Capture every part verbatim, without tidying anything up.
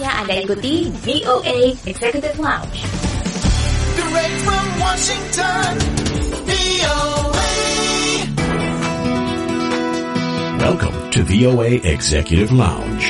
Saatnya Anda ikuti V O A Executive Lounge. Direct from Washington, V O A. Welcome to V O A Executive Lounge.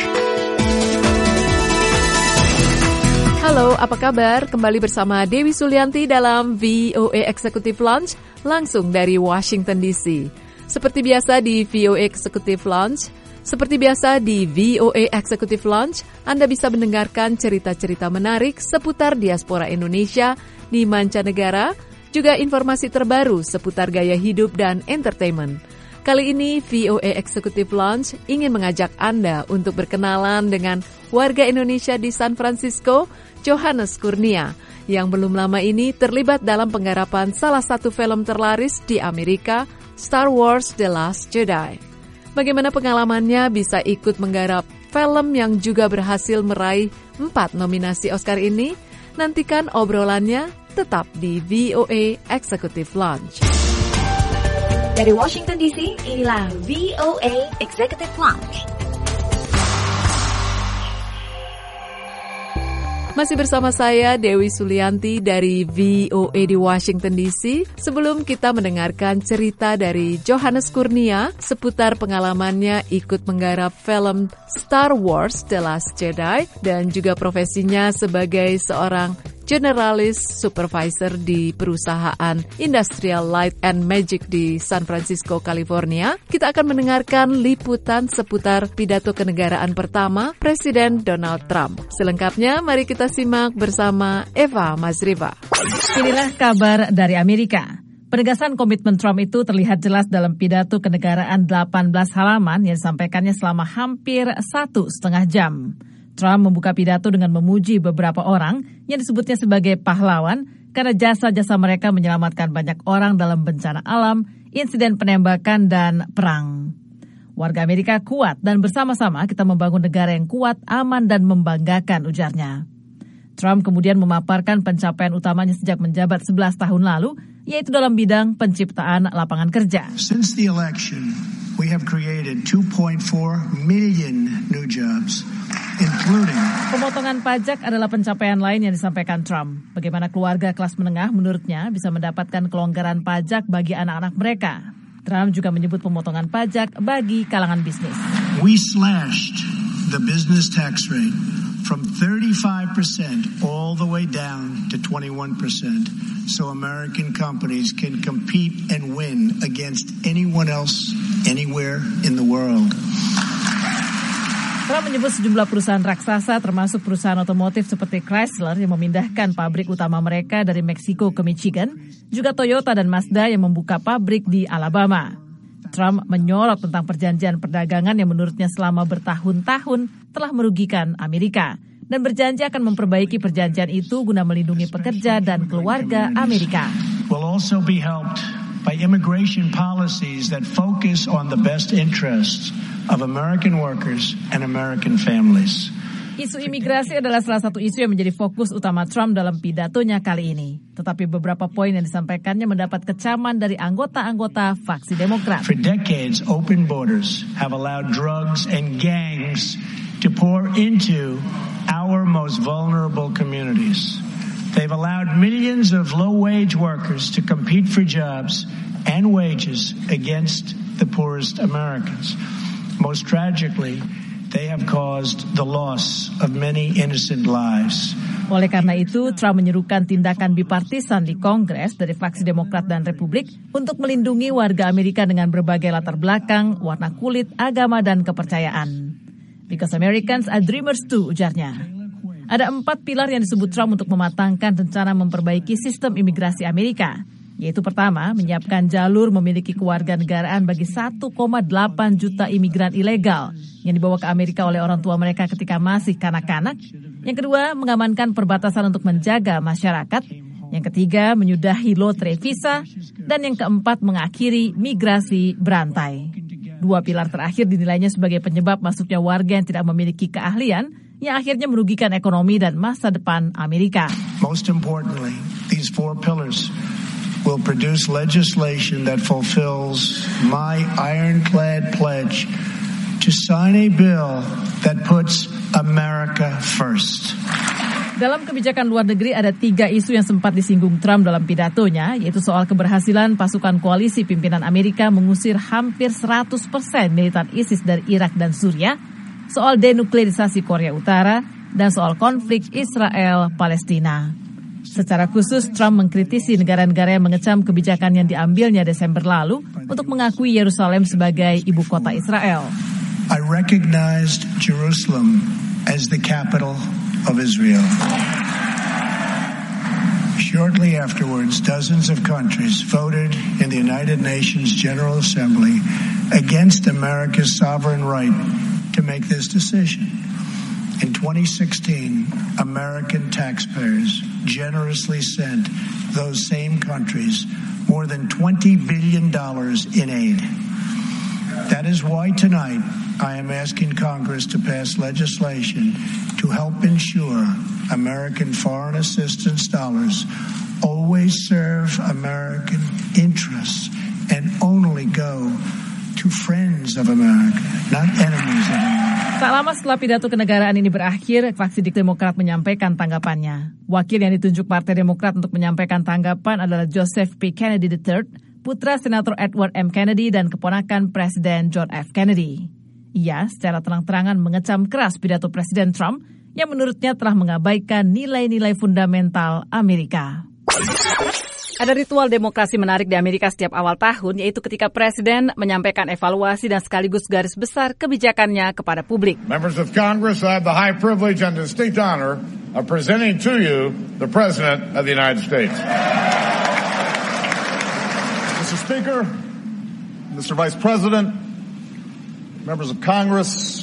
Halo, apa kabar? Kembali bersama Dewi Sulianti dalam V O A Executive Lounge, langsung dari Washington D C. Seperti biasa di V O A Executive Lounge, Seperti biasa di V O A Executive Lounge, Anda bisa mendengarkan cerita-cerita menarik seputar diaspora Indonesia di mancanegara, juga informasi terbaru seputar gaya hidup dan entertainment. Kali ini V O A Executive Lounge ingin mengajak Anda untuk berkenalan dengan warga Indonesia di San Francisco, Johannes Kurnia, yang belum lama ini terlibat dalam penggarapan salah satu film terlaris di Amerika, Star Wars The Last Jedi. Bagaimana pengalamannya bisa ikut menggarap film yang juga berhasil meraih empat nominasi Oscar ini? Nantikan obrolannya tetap di V O A Executive Lounge. Dari Washington D C, inilah V O A Executive Lounge. Masih bersama saya, Dewi Sulianti dari V O A di Washington D C. Sebelum kita mendengarkan cerita dari Johannes Kurnia seputar pengalamannya ikut menggarap film Star Wars The Last Jedi dan juga profesinya sebagai seorang generalis supervisor di perusahaan Industrial Light and Magic di San Francisco, California, kita akan mendengarkan liputan seputar pidato kenegaraan pertama Presiden Donald Trump. Selengkapnya, mari kita simak bersama Eva Mazriva. Inilah kabar dari Amerika. Penegasan komitmen Trump itu terlihat jelas dalam pidato kenegaraan delapan belas halaman yang disampaikannya selama hampir satu setengah jam. Trump membuka pidato dengan memuji beberapa orang yang disebutnya sebagai pahlawan karena jasa-jasa mereka menyelamatkan banyak orang dalam bencana alam, insiden penembakan, dan perang. Warga Amerika kuat dan bersama-sama kita membangun negara yang kuat, aman, dan membanggakan, ujarnya. Trump kemudian memaparkan pencapaian utamanya sejak menjabat sebelas tahun lalu, yaitu dalam bidang penciptaan lapangan kerja. Since the election, we have created two point four million new jobs. Including. Pemotongan pajak adalah pencapaian lain yang disampaikan Trump. Bagaimana keluarga kelas menengah menurutnya bisa mendapatkan kelonggaran pajak bagi anak-anak mereka. Trump juga menyebut pemotongan pajak bagi kalangan bisnis. We slashed the business tax rate from thirty-five percent all the way down to twenty-one percent so American companies can compete and win against anyone else anywhere in the world. Trump menyebut sejumlah perusahaan raksasa termasuk perusahaan otomotif seperti Chrysler yang memindahkan pabrik utama mereka dari Meksiko ke Michigan, juga Toyota dan Mazda yang membuka pabrik di Alabama. Trump menyorot tentang perjanjian perdagangan yang menurutnya selama bertahun-tahun telah merugikan Amerika dan berjanji akan memperbaiki perjanjian itu guna melindungi pekerja dan keluarga Amerika. Will also be helped by immigration policies that focus on the best interests of American workers and American families. Isu imigrasi adalah salah satu isu yang menjadi fokus utama Trump dalam pidatonya kali ini. Tetapi beberapa poin yang disampaikannya mendapat kecaman dari anggota-anggota faksi Demokrat. For decades, open borders have allowed drugs and gangs to pour into our most vulnerable communities. They've allowed millions of low-wage workers to compete for jobs and wages against the poorest Americans. Most tragically, they have caused the loss of many innocent lives. Oleh karena itu, Trump menyerukan tindakan bipartisan di Kongres dari faksi Demokrat dan Republik untuk melindungi warga Amerika dengan berbagai latar belakang, warna kulit, agama, dan kepercayaan. Because Americans are dreamers too, ujarnya. Ada empat pilar yang disebut Trump untuk mematangkan rencana memperbaiki sistem imigrasi Amerika. Yaitu pertama, menyiapkan jalur memiliki kewarganegaraan bagi satu koma delapan juta imigran ilegal yang dibawa ke Amerika oleh orang tua mereka ketika masih kanak-kanak. Yang kedua, mengamankan perbatasan untuk menjaga masyarakat. Yang ketiga, menyudahi lotre visa. Dan yang keempat, mengakhiri migrasi berantai. Dua pilar terakhir dinilainya sebagai penyebab masuknya warga yang tidak memiliki keahlian yang akhirnya merugikan ekonomi dan masa depan Amerika. Most importantly, these four pillars will produce legislation that fulfills my ironclad pledge to sign a bill that puts America first. Dalam kebijakan luar negeri ada tiga isu yang sempat disinggung Trump dalam pidatonya, yaitu soal keberhasilan pasukan koalisi pimpinan Amerika mengusir hampir seratus persen militan ISIS dari Irak dan Suriah, soal denuklerisasi Korea Utara, dan soal konflik Israel-Palestina. Secara khusus, Trump mengkritisi negara-negara yang mengecam kebijakan yang diambilnya Desember lalu untuk mengakui Yerusalem sebagai ibu kota Israel. I recognized Jerusalem as the capital of Israel. Shortly afterwards, dozens of countries voted in the United Nations General Assembly against America's sovereign right to make this decision. In twenty sixteen, American taxpayers generously sent those same countries more than twenty billion dollars in aid. That is why tonight I am asking Congress to pass legislation to help ensure American foreign assistance dollars always serve American interests and only go to friends of America, not enemies of America. Tak lama setelah pidato kenegaraan ini berakhir, fraksi Demokrat menyampaikan tanggapannya. Wakil yang ditunjuk Partai Demokrat untuk menyampaikan tanggapan adalah Joseph P. Kennedy the third, putra Senator Edward M. Kennedy dan keponakan Presiden John F. Kennedy. Ia secara terang-terangan mengecam keras pidato Presiden Trump yang menurutnya telah mengabaikan nilai-nilai fundamental Amerika. Ada ritual demokrasi menarik di Amerika setiap awal tahun, yaitu ketika Presiden menyampaikan evaluasi dan sekaligus garis besar kebijakannya kepada publik. Members of Congress, I have the high privilege and distinct honor of presenting to you the President of the United States. Mister Speaker, Mister Vice President, members of Congress,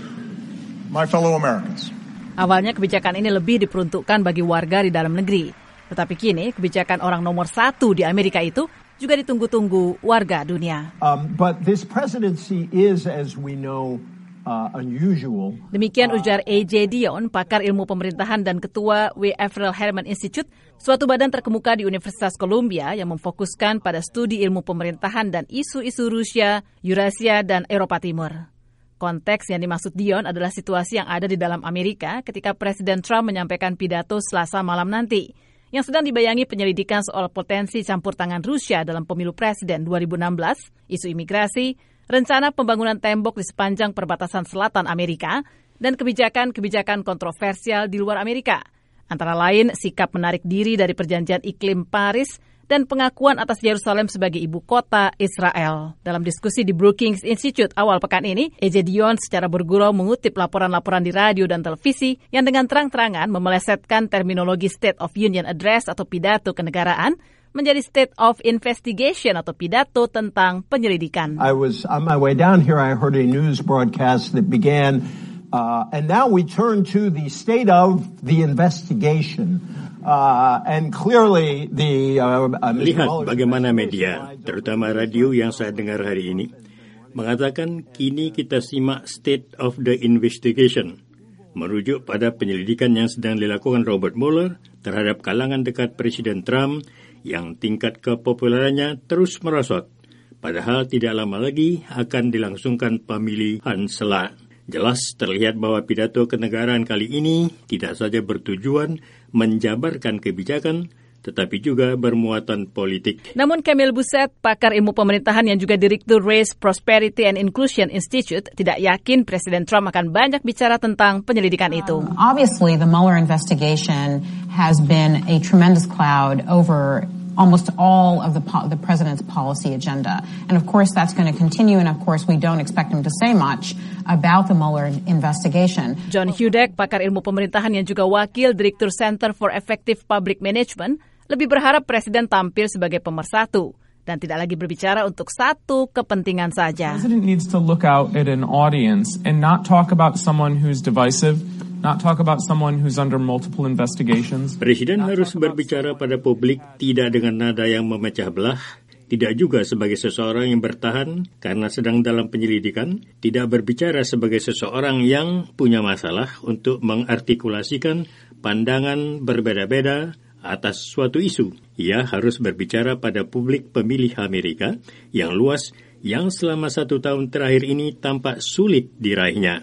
my fellow Americans. Awalnya kebijakan ini lebih diperuntukkan bagi warga di dalam negeri. Tetapi kini kebijakan orang nomor satu di Amerika itu juga ditunggu-tunggu warga dunia. Um, but this presidency is, as we know, uh, unusual. Demikian ujar A J Dion, pakar ilmu pemerintahan dan ketua W. Avril Herman Institute, suatu badan terkemuka di Universitas Columbia yang memfokuskan pada studi ilmu pemerintahan dan isu-isu Rusia, Eurasia, dan Eropa Timur. Konteks yang dimaksud Dion adalah situasi yang ada di dalam Amerika ketika Presiden Trump menyampaikan pidato Selasa malam nanti, yang sedang dibayangi penyelidikan soal potensi campur tangan Rusia dalam pemilu presiden dua ribu enam belas, isu imigrasi, rencana pembangunan tembok di sepanjang perbatasan selatan Amerika, dan kebijakan-kebijakan kontroversial di luar Amerika. Antara lain sikap menarik diri dari perjanjian iklim Paris dan pengakuan atas Yerusalem sebagai ibu kota Israel. Dalam diskusi di Brookings Institute awal pekan ini, A J Dion secara bergurau mengutip laporan-laporan di radio dan televisi yang dengan terang-terangan memelesetkan terminologi State of Union Address atau pidato kenegaraan menjadi State of Investigation atau pidato tentang penyelidikan. I was on my way down here, I heard a news broadcast that began, uh, and now we turn to the state of the investigation. Uh, and clearly the, uh, uh, Lihat bagaimana media, terutama radio yang saya dengar hari ini, mengatakan kini kita simak State of the Investigation, merujuk pada penyelidikan yang sedang dilakukan Robert Mueller terhadap kalangan dekat Presiden Trump yang tingkat kepopularannya terus merosot, padahal tidak lama lagi akan dilangsungkan pemilihan sela. Jelas terlihat bahwa pidato kenegaraan kali ini tidak saja bertujuan menjabarkan kebijakan, tetapi juga bermuatan politik. Namun Camille Busset, pakar ilmu pemerintahan yang juga direktur Race, Prosperity and Inclusion Institute, tidak yakin Presiden Trump akan banyak bicara tentang penyelidikan itu. Um, obviously, the Mueller investigation has been a tremendous cloud over almost all of the po- the president's policy agenda. And of course that's going to continue, and of course we don't expect him to say much about the Mueller investigation. John Hudek, pakar ilmu pemerintahan yang juga wakil Direktur Center for Effective Public Management, lebih berharap Presiden tampil sebagai pemersatu dan tidak lagi berbicara untuk satu kepentingan saja. The president needs to look out at an audience and not talk about someone who's divisive. Not talk about someone who's under multiple investigations. Presiden harus berbicara pada publik tidak dengan nada yang memecah belah, tidak juga sebagai seseorang yang bertahan karena sedang dalam penyelidikan, tidak berbicara sebagai seseorang yang punya masalah untuk mengartikulasikan pandangan berbeda-beda atas suatu isu. Ia harus berbicara pada publik pemilih Amerika yang luas yang selama satu tahun terakhir ini tampak sulit diraihnya.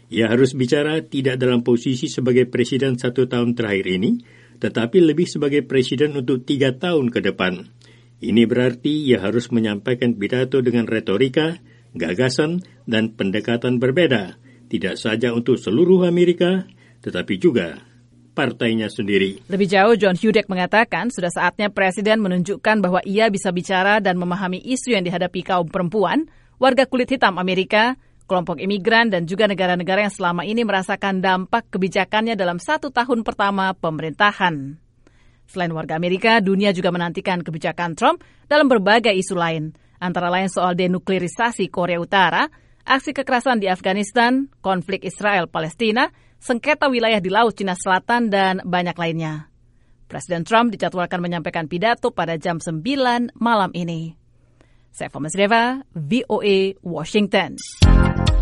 Ia harus bicara tidak dalam posisi sebagai presiden satu tahun terakhir ini, tetapi lebih sebagai presiden untuk tiga tahun ke depan. Ini berarti ia harus menyampaikan pidato dengan retorika, gagasan, dan pendekatan berbeda, tidak saja untuk seluruh Amerika, tetapi juga partainya sendiri. Lebih jauh, John Hudek mengatakan sudah saatnya Presiden menunjukkan bahwa ia bisa bicara dan memahami isu yang dihadapi kaum perempuan, warga kulit hitam Amerika, kelompok imigran, dan juga negara-negara yang selama ini merasakan dampak kebijakannya dalam satu tahun pertama pemerintahan. Selain warga Amerika, dunia juga menantikan kebijakan Trump dalam berbagai isu lain, antara lain soal denuklirisasi Korea Utara, aksi kekerasan di Afghanistan, konflik Israel-Palestina, sengketa wilayah di Laut Cina Selatan, dan banyak lainnya. Presiden Trump dijadwalkan menyampaikan pidato pada jam sembilan malam ini. Saya Fomes Deva, V O A, Washington.